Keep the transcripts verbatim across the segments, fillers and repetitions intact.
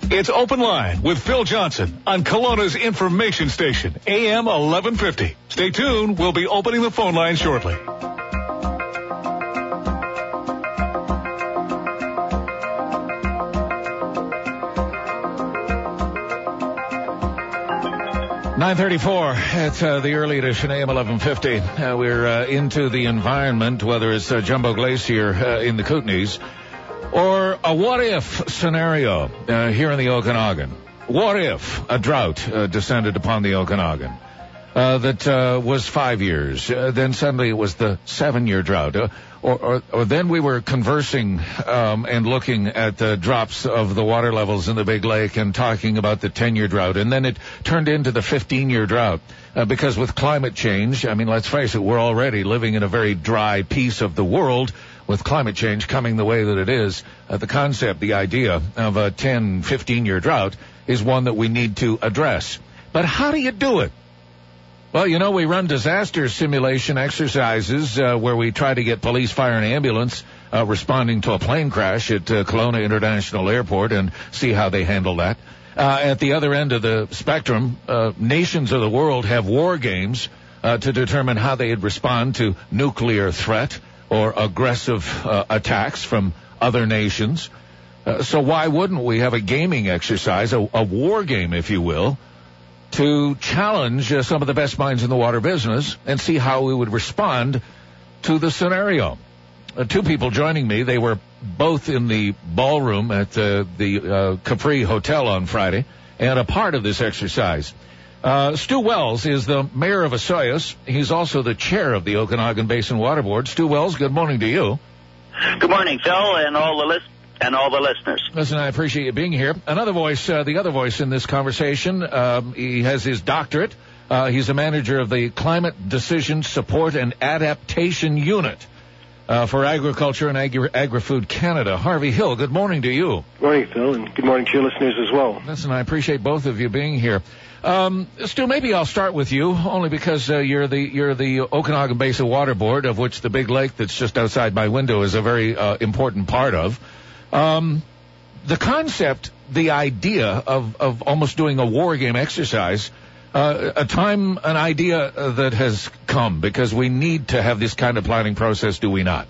It's Open Line with Phil Johnson on Kelowna's information station, A M eleven fifty. Stay tuned. We'll be opening the phone line shortly. nine thirty-four, it's uh, the early edition, A M eleven fifty. Uh, we're uh, into the environment, whether it's uh, Jumbo Glacier uh, in the Kootenays or a what-if scenario uh, here in the Okanagan. What if a drought uh, descended upon the Okanagan uh, that uh, was five years, uh, then suddenly it was the seven-year drought, uh, or, or, or then we were conversing um, and looking at the drops of the water levels in the Big Lake and talking about the ten-year drought, and then it turned into the fifteen-year drought uh, because with climate change, I mean, let's face it, we're already living in a very dry piece of the world. With climate change coming the way that it is, uh, the concept, the idea of a ten, fifteen-year drought is one that we need to address. But how do you do it? Well, you know, we run disaster simulation exercises uh, where we try to get police, fire, and ambulance uh, responding to a plane crash at uh, Kelowna International Airport and see how they handle that. Uh, at the other end of the spectrum, uh, nations of the world have war games uh, to determine how they'd respond to nuclear threat or aggressive uh, attacks from other nations. Uh, so why wouldn't we have a gaming exercise, a, a war game, if you will, to challenge uh, some of the best minds in the water business and see how we would respond to the scenario? Uh, two people joining me, they were both in the ballroom at uh, the uh, Capri Hotel on Friday and a part of this exercise. Uh, Stu Wells is the mayor of Osoyoos. He's also the chair of the Okanagan Basin Water Board. Stu Wells, good morning to you. Good morning, Phil, and all the list and all the listeners. Listen, I appreciate you being here. Another voice, uh, the other voice in this conversation, um, he has his doctorate. Uh, he's a manager of the Climate Decision Support and Adaptation Unit uh, for Agriculture and Agri- Agri-Food Canada. Harvey Hill, good morning to you. Good morning, Phil, and good morning to your listeners as well. Listen, I appreciate both of you being here. Um, Stu, maybe I'll start with you, only because uh, you're the you're the Okanagan Basin Water Board, of which the big lake that's just outside my window is a very uh, important part of. Um, the concept, the idea of, of almost doing a war game exercise, uh, a time, an idea that has come because we need to have this kind of planning process, do we not?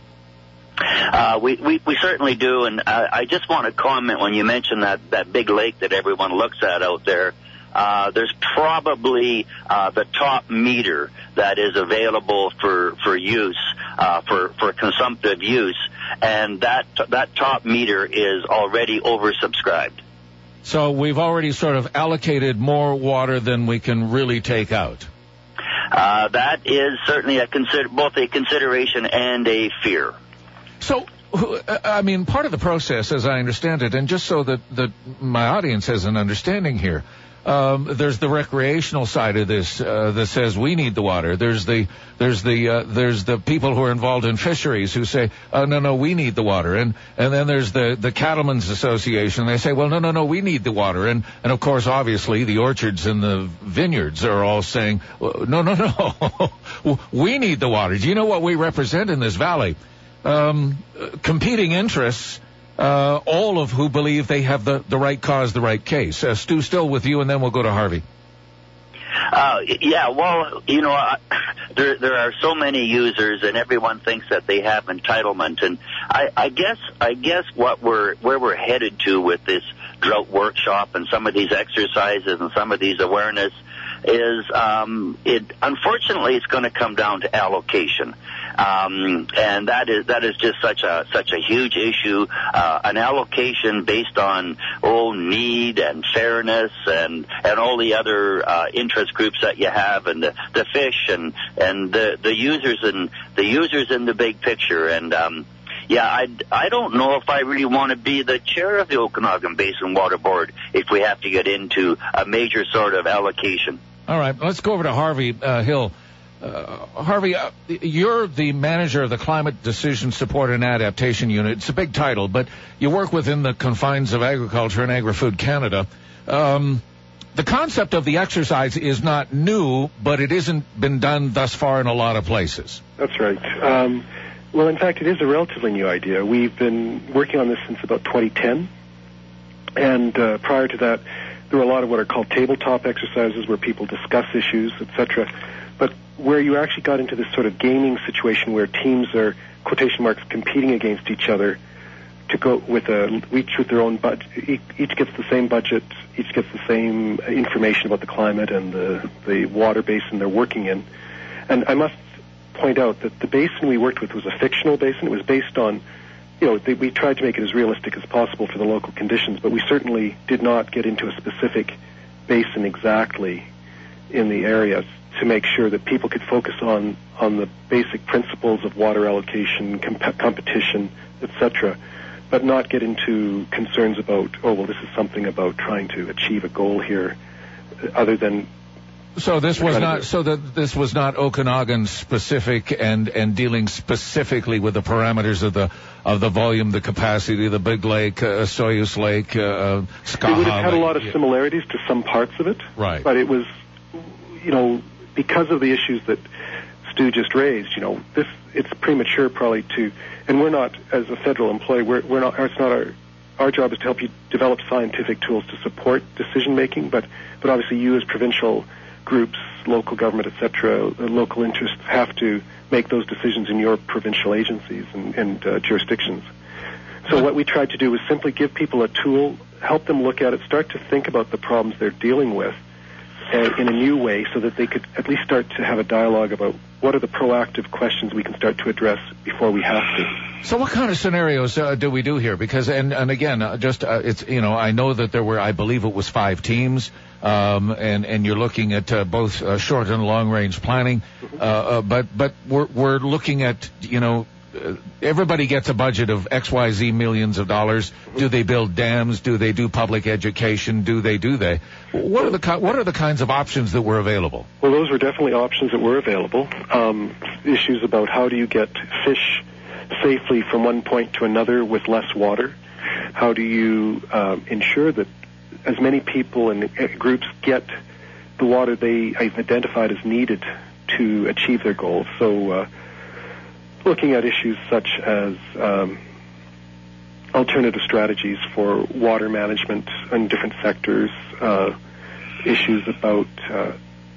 Uh, we, we, we certainly do, and I, I just want to comment when you mentioned that, that big lake that everyone looks at out there. Uh, there's probably uh, the top meter that is available for for use, uh, for for consumptive use, and that that top meter is already oversubscribed. So we've already sort of allocated more water than we can really take out. Uh, that is certainly a consider both a consideration and a fear. So, I mean, part of the process, as I understand it, and just so that that my audience has an understanding here. Um, there's the recreational side of this uh, that says we need the water. There's the there's the uh, there's the people who are involved in fisheries who say, oh, no, no, we need the water. And and then there's the the Cattlemen's Association. They say, well, no, no, no, we need the water. And and of course, obviously, the orchards and the vineyards are all saying, well, no, no, no, we need the water. Do you know what we represent in this valley? Um, competing interests. Uh, all of who believe they have the, the right cause, the right case. Uh, Stu, still with you, and then we'll go to Harvey. Uh, yeah, well, you know, uh, there there are so many users, and everyone thinks that they have entitlement. And I, I guess I guess what we're where we're headed to with this drought workshop and some of these exercises and some of these awareness is, um, it unfortunately it's going to come down to allocation. Um, and that is that is just such a such a huge issue. Uh, an allocation based on oh need and fairness and and all the other uh, interest groups that you have, and the, the fish and and the the users and the users in the big picture. And um, yeah, I I don't know if I really want to be the chair of the Okanagan Basin Water Board if we have to get into a major sort of allocation. All right, let's go over to Harvey uh, Hill. Uh, Harvey, uh, you're the manager of the Climate Decision Support and Adaptation Unit. It's a big title, but you work within the confines of Agriculture and Agri-Food Canada. Um, the concept of the exercise is not new, but it hasn't been done thus far in a lot of places. That's right. Um, well, in fact, it is a relatively new idea. We've been working on this since about twenty ten. And uh, prior to that, there were a lot of what are called tabletop exercises where people discuss issues, et cetera. But where you actually got into this sort of gaming situation where teams are, quotation marks, competing against each other to go with a, each with their own budget, each gets the same budget, each gets the same information about the climate and the, the water basin they're working in. And I must point out that the basin we worked with was a fictional basin. It was based on, you know, they, we tried to make it as realistic as possible for the local conditions, but we certainly did not get into a specific basin exactly in the area to make sure that people could focus on, on the basic principles of water allocation, comp- competition, et cetera, but not get into concerns about, oh, well, this is something about trying to achieve a goal here, other than. So this was not. So that this was not Okanagan specific and and dealing specifically with the parameters of the of the volume, the capacity, the Big Lake, uh, Soyuz Lake, uh, Skaha. It would have had Lake. a lot of similarities to some parts of it, right? But it was, you know, because of the issues that Stu just raised. You know, this it's premature probably to, and we're not as a federal employee. We're we're not. It's not our. Our job is to help you develop scientific tools to support decision making, but but obviously you as provincial groups, local government, et cetera, local interests have to make those decisions in your provincial agencies and, and uh, jurisdictions. So what we tried to do was simply give people a tool, help them look at it, start to think about the problems they're dealing with uh, in a new way so that they could at least start to have a dialogue about what are the proactive questions we can start to address before we have to. So what kind of scenarios uh, do we do here? Because, and, and again, uh, just, uh, it's, you know, I know that there were, I believe it was five teams. Um, and, and you're looking at uh, both uh, short and long range planning, uh, uh, but but we're we're looking at, you know, uh, everybody gets a budget of X Y Z millions of dollars. Do they build dams? Do they do public education? Do they do they? What are the what are the kinds of options that were available? Well, those were definitely options that were available. Um, issues about how do you get fish safely from one point to another with less water? How do you um, ensure that as many people and groups get the water they have identified as needed to achieve their goals? So uh, looking at issues such as um, alternative strategies for water management in different sectors, uh, issues about uh,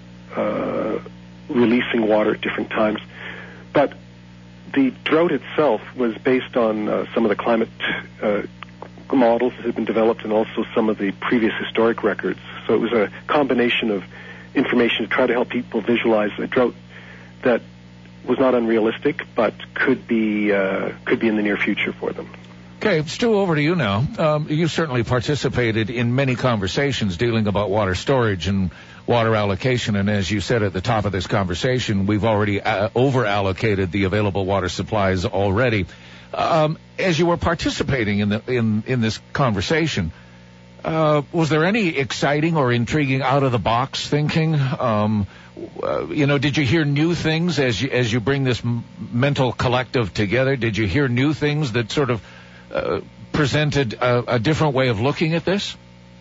uh, releasing water at different times. But the drought itself was based on uh, some of the climate uh, models that had been developed and also some of the previous historic records. So it was a combination of information to try to help people visualize a drought that was not unrealistic but could be uh, could be in the near future for them. Okay, Stu, over to you now. Um, you certainly participated in many conversations dealing about water storage and water allocation, and as you said at the top of this conversation, we've already uh, over-allocated the available water supplies already. Um, as you were participating in the in in this conversation, uh, was there any exciting or intriguing out-of-the-box thinking? Um, uh, you know, did you hear new things as you as you bring this m- mental collective together? Did you hear new things that sort of uh, presented a, a different way of looking at this?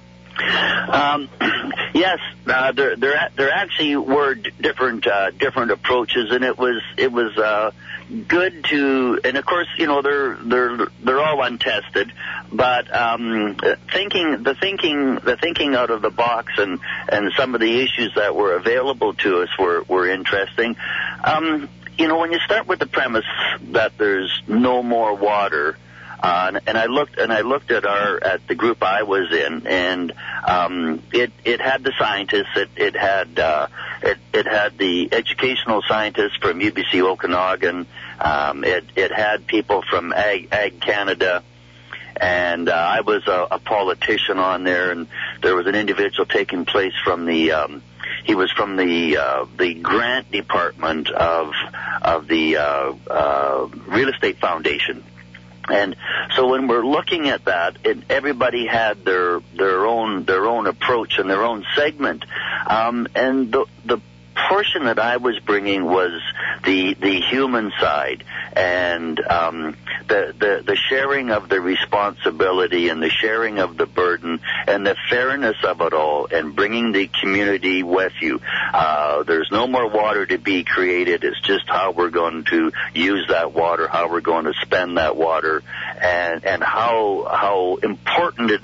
Um, yes, uh, there there there actually were d- different uh, different approaches, and it was it was. Uh, good to, and of course, you know, they're they're they're all untested, but um, thinking the thinking the thinking out of the box and and some of the issues that were available to us were were interesting. Um, you know, when you start with the premise that there's no more water. Uh, and I looked, and I looked at our at the group I was in, and um, it it had the scientists, it it had uh, it it had the educational scientists from U B C Okanagan, um, it it had people from Ag, Ag Canada, and uh, I was a, a politician on there, and there was an individual taking place from the. Um, He was from the uh, the grant department of of the uh, uh, Real Estate Foundation. And so when we're looking at that, it, everybody had their their own their own approach and their own segment, um, and the the portion that I was bringing was the the human side and um, the, the the sharing of the responsibility and the sharing of the burden and the fairness of it all and bringing the community with you. Uh, there's no more water to be created. It's just how we're going to use that water, how we're going to spend that water, and and how how important it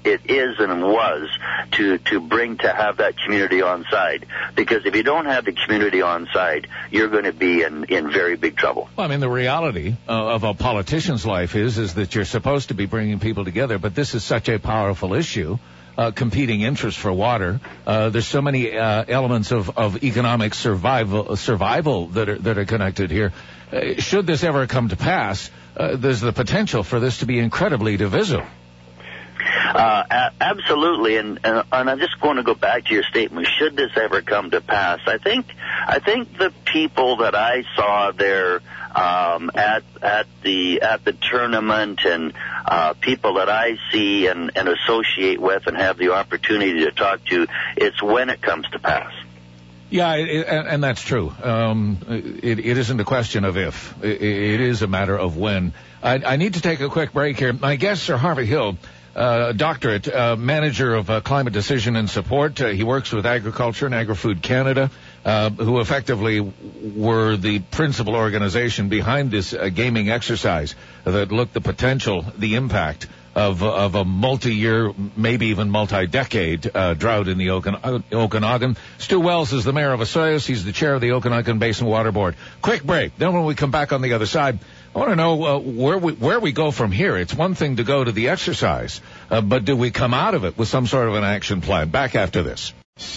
it is and was to to bring to have that community on side. Because if you don't have the community on side, you're going to be in in very big trouble. Well, I mean, the reality uh, of a politician's life is is that you're supposed to be bringing people together, but this is such a powerful issue. Uh, competing interests for water. Uh, there's so many uh, elements of, of economic survival survival that are that are connected here. Uh, should this ever come to pass, uh, there's the potential for this to be incredibly divisive. Uh, a- absolutely, and, and and I'm just going to go back to your statement. Should this ever come to pass, I think I think the people that I saw there um, at at the at the tournament and uh, people that I see and, and associate with and have the opportunity to talk to, it's when it comes to pass. Yeah, it, it, and, and that's true. Um, it, it isn't a question of if. It, it is a matter of when. I, I need to take a quick break here. My guests are Harvey Hill, uh, doctorate, uh, manager of uh, climate decision and support. Uh, he works with Agriculture and Agri-Food Canada, uh, who effectively were the principal organization behind this uh, gaming exercise that looked the potential, the impact of of a multi-year, maybe even multi-decade uh, drought in the Okana- Okanagan. Stu Wells is the mayor of Osoyoos. He's the chair of the Okanagan Basin Water Board. Quick break. Then when we come back on the other side, I want to know uh, where we where we go from here. It's one thing to go to the exercise, uh, but do we come out of it with some sort of an action plan? Back after this.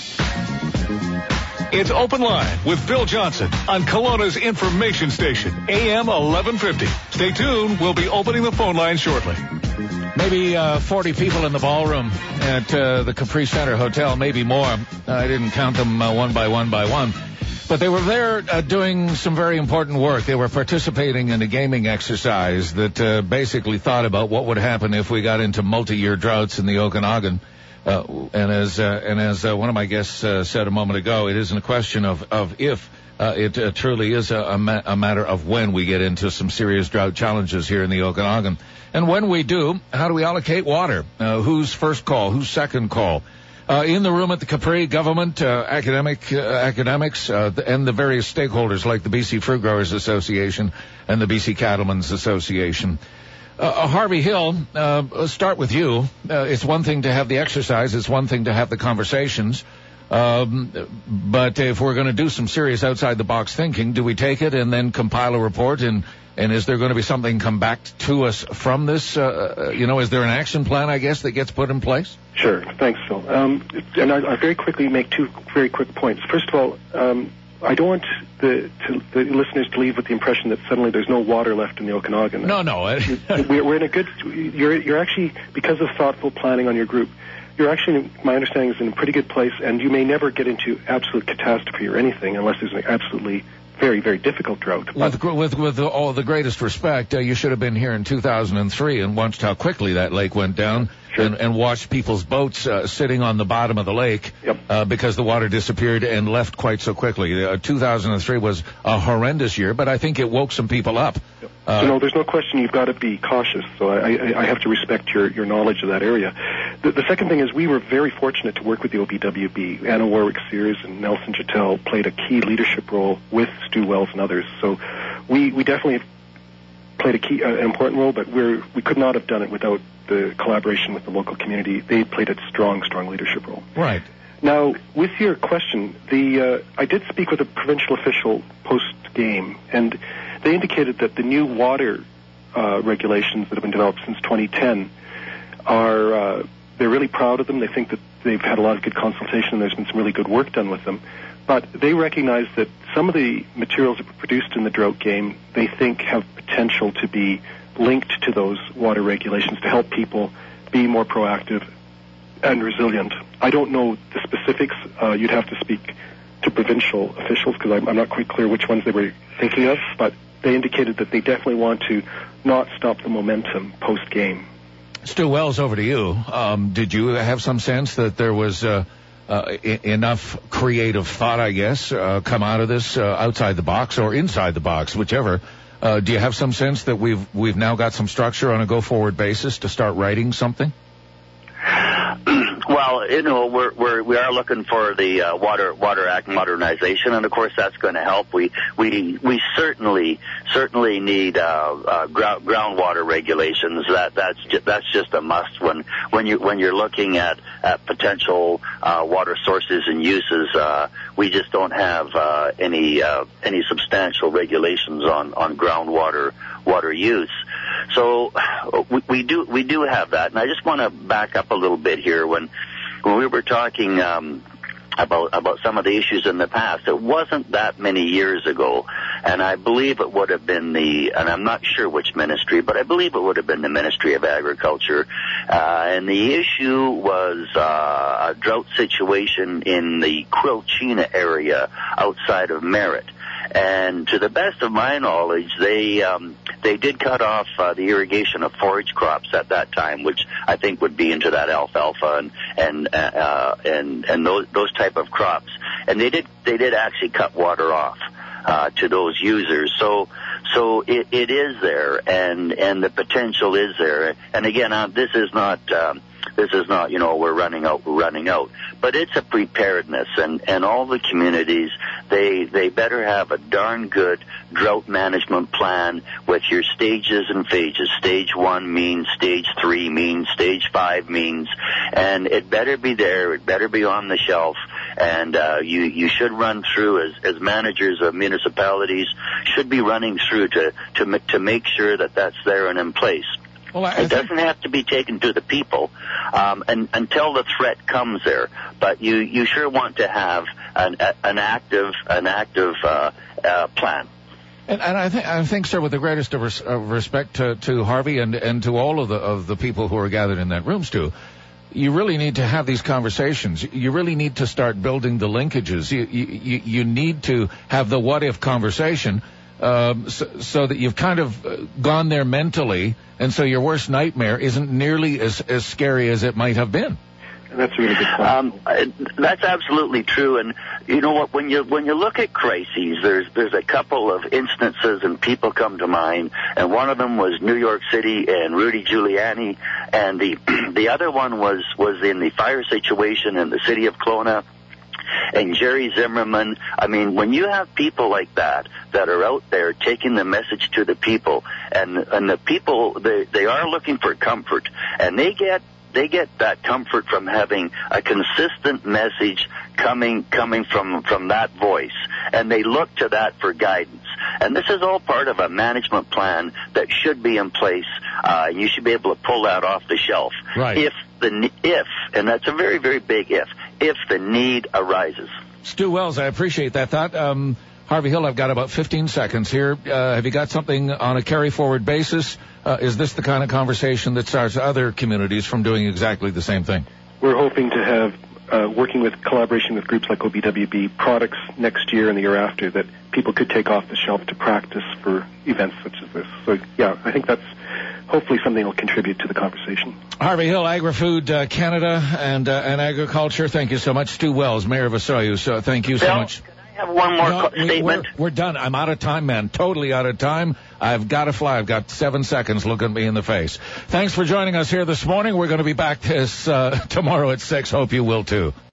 It's Open Line with Phil Johnson on Kelowna's information station, A M eleven fifty. Stay tuned. We'll be opening the phone line shortly. Maybe uh, forty people in the ballroom at uh, the Capri Center Hotel, maybe more. I didn't count them uh, one by one by one. But they were there uh, doing some very important work. They were participating in a gaming exercise that uh, basically thought about what would happen if we got into multi-year droughts in the Okanagan. Uh, and as uh, and as uh, one of my guests uh, said a moment ago, it isn't a question of, of if. Uh, it uh, truly is a, a, ma- a matter of when we get into some serious drought challenges here in the Okanagan. And when we do, how do we allocate water? Uh, who's first call? Who's second call? Uh, in the room at the Capri, government, uh, academic, uh, academics, uh, and the various stakeholders like the B C Fruit Growers Association and the B C Cattlemen's Association. Uh, Harvey Hill, uh, let's start with you. Uh, it's one thing to have the exercise. It's one thing to have the conversations. Um, but if we're going to do some serious outside-the-box thinking, do we take it and then compile a report? And, and is there going to be something come back to us from this? Uh, you know, is there an action plan, I guess, that gets put in place? Sure. Thanks, Phil. Um, and I, I very quickly make two very quick points. First of all, um, I don't want the, to, the listeners to leave with the impression that suddenly there's no water left in the Okanagan. No, no. we're, we're in a good. You're, you're actually, because of thoughtful planning on your group, you're actually, my understanding is in a pretty good place, and you may never get into absolute catastrophe or anything unless there's an absolutely very, very difficult drought. With, with, with all the greatest respect, uh, you should have been here in two thousand three and watched how quickly that lake went down. Sure. And, and watched people's boats uh, sitting on the bottom of the lake. Yep. uh, because the water disappeared and left quite so quickly. Uh, two thousand three was a horrendous year, but I think it woke some people up. Yep. Uh, so no, there's no question you've got to be cautious. So I, I, I have to respect your, your knowledge of that area. The, the second thing is we were very fortunate to work with the O B W B. Anna Warwick-Sears and Nelson Jetel played a key leadership role with Stu Wells and others. So we, we definitely have played a key, uh, an important role, but we're, we could not have done it without the collaboration with the local community. They played a strong, strong leadership role. Right. Now, with your question, the uh, I did speak with a provincial official post-game, and they indicated that the new water uh, regulations that have been developed since twenty ten are, uh, they're really proud of them. They think that they've had a lot of good consultation, and there's been some really good work done with them. But they recognize that some of the materials that were produced in the drought game, they think have potential to be linked to those water regulations to help people be more proactive and resilient. I don't know the specifics. Uh, you'd have to speak to provincial officials because I'm, I'm not quite clear which ones they were thinking of, but they indicated that they definitely want to not stop the momentum post-game. Stu Wells, over to you. Um, did you have some sense that there was uh, uh, I- enough creative thought, I guess, uh, come out of this uh, outside the box or inside the box, whichever? Uh, do you have some sense that we've we've now got some structure on a go-forward basis to start writing something? Well, you know, we're, we're we are looking for the uh, Water Water Act modernization, and of course that's going to help. We we we certainly certainly need uh, uh, ground, groundwater regulations. That that's just, that's just a must when when you when you're looking at at potential uh, water sources and uses. Uh, we just don't have uh, any uh, any substantial regulations on on groundwater water use. So we, we do we do have that, and I just want to back up a little bit here. When when we were talking um, about about some of the issues in the past, it wasn't that many years ago, and I believe it would have been the, and I'm not sure which ministry, but I believe it would have been the Ministry of Agriculture, uh, and the issue was uh, a drought situation in the Quilchena area outside of Merritt. And to the best of my knowledge, they um, they did cut off uh, the irrigation of forage crops at that time, which I think would be into that alfalfa and and uh, and and those those type of crops. And they did they did actually cut water off uh, to those users. So so it, it is there, and and the potential is there. And again, uh, this is not. Um, This is not, you know, we're running out, we're running out. But it's a preparedness, and, and all the communities, they they better have a darn good drought management plan with your stages and phases. Stage one means, stage three means, stage five means, and it better be there, it better be on the shelf, and uh, you, you should run through, as, as managers of municipalities, should be running through to, to, to make sure that that's there and in place. Well, I, I it doesn't have to be taken to the people um, and, until the threat comes there, but you, you sure want to have an, an active an active uh, uh, plan. And, and I think, I think, sir, with the greatest of, res- of respect to, to Harvey and, and to all of the of the people who are gathered in that room, Stu, you really need to have these conversations. You really need to start building the linkages. You you, you need to have the what if conversation. Um, so, so that you've kind of gone there mentally, and so your worst nightmare isn't nearly as, as scary as it might have been. And that's a really good point. Um, that's absolutely true. And you know what? When you when you look at crises, there's there's a couple of instances, and people come to mind. And one of them was New York City and Rudy Giuliani, and the the other one was was in the fire situation in the city of Kelowna. And Jerry Zimmerman, I mean, when you have people like that that are out there taking the message to the people, and and the people, they they are looking for comfort, and they get they get that comfort from having a consistent message coming coming from from that voice, and they look to that for guidance. And this is all part of a management plan that should be in place. Uh, you should be able to pull that off the shelf. Right. If the if, and that's a very, very big if, if the need arises. Stu Wells, I appreciate that thought. Um, Harvey Hill, I've got about fifteen seconds here. Uh, have you got something on a carry-forward basis? Uh, is this the kind of conversation that starts other communities from doing exactly the same thing? We're hoping to have, uh, working with collaboration with groups like O B W B, products next year and the year after that people could take off the shelf to practice for events such as this. So, yeah, I think that's hopefully something will contribute to the conversation. Harvey Hill, Agri-Food uh, Canada and uh, and Agriculture, thank you so much. Stu Wells, Mayor of Osoyoos, so thank you so Bill, much. Can I have one more no, co- we, statement? We're, we're done. I'm out of time, man. Totally out of time. I've got to fly. I've got seven seconds. Look at me in the face. Thanks for joining us here this morning. We're going to be back this uh, tomorrow at six. Hope you will, too.